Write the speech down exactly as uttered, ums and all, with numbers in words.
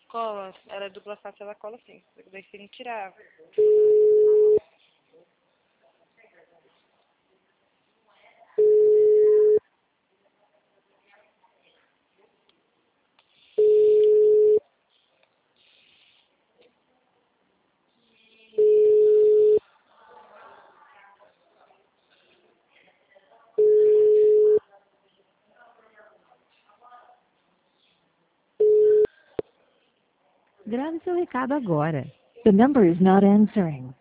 Cola. Ela é dupla face, ela cola sim. Daí você tem que tirar. Grave seu recado agora. The number is not answering.